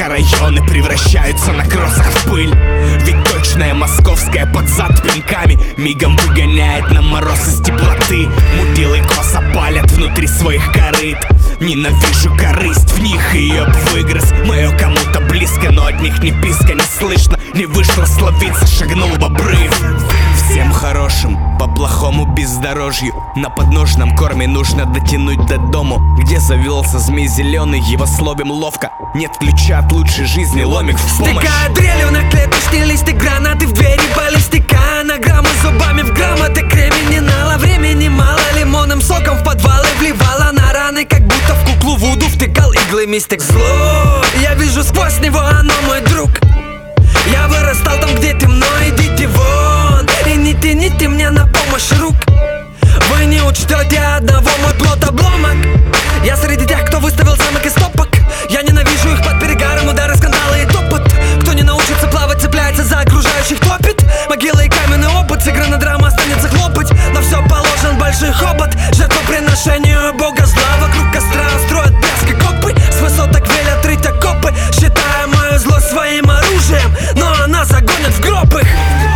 Микрорайоны превращаются на кроссах в пыль. Ведь точная московская под зад пинками мигом выгоняет на мороз из теплоты. Мудилы косо палят внутри своих корыт. Ненавижу корысть в них, ее б выгрыз. Мое кому-то близко, но от них ни писка не слышно. Не вышло словиться, шагнул в обрыв. Всем хорошим, по плохому бездорожью. На подножном корме нужно дотянуть до дому, где завелся змей зеленый, его словим ловко. Нет ключа от лучшей жизни, ломик в помощь. Стыкая дрелью на клеточные листы, гранаты в двери, баллистика, анаграммы зубами в грамоты, кремени нала. Времени мало, лимонным соком в подвалы вливала на раны, как будто в куклу Вуду втыкал иглы мистик. Зло, я вижу сквозь него, оно мой друг. Я вырастал там, где темно, идите вон. И не тяните мне на помощь рук. Вы не учтете одного, мой плод обломок. Я среди тех, кто выставил замок из топок. Я ненавижу их под перегаром, удары, скандалы и топот. Кто не научится плавать, цепляется за окружающих, топит. Могила и каменный опыт, сыграна драма, останется хлопать. Но все положен большой хобот, жертвоприношению бога зла. Вокруг костра строят пляски копы, с высоток велят рыть окопы, считая мою злость своим оружием. Но она загонит в гроб их.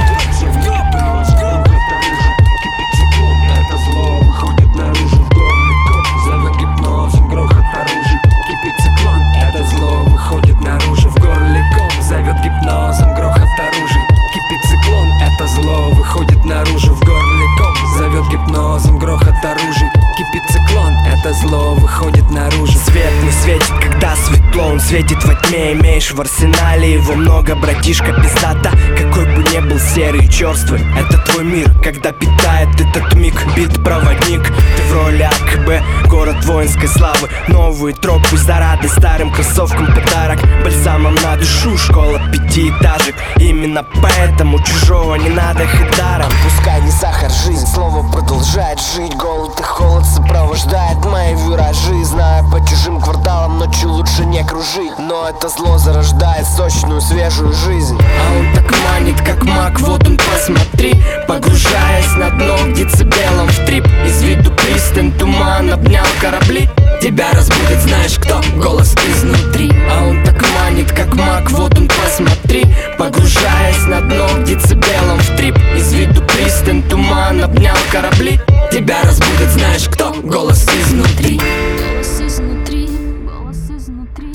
Наружу в горле ком зовет гипнозом, грохот оружий. Кипит циклон, это зло выходит наружу. Свет не светит, когда светло, он светит во тьме. Имеешь в арсенале его много, братишка, пиздата. Какой бы ни был серый и черствый, это твой мир, когда питает этот миг. Бит-проводник, ты в роли АКБ, город воинской славы. Новые тропы зарады, старым кроссовкам подарок. Бальзамом на душу, школа пятиэтажек. Именно поэтому чужого не надо хоть даром. Пускай не сахар, жизнь слово продолжает жить. Голод и холод сопровождает мои виражи. Зная по чужим кварталам, ночью лучше не кружить. Но это зло зарождает сочную свежую жизнь. А он так манит, как маг, вот он, посмотри. Погружаясь на дно, где децибелом в трип. Из виду пристань, туман обнял корабли. Тебя разбудит, знаешь кто? Голос изнутри. А он так манит, как маг, вот он, посмотри. Погружаясь на дно, где децибелом в трип. Из виду пристань, туман обнял корабли. Тебя разбудит, знаешь кто? Голос изнутри. Голос изнутри, голос изнутри.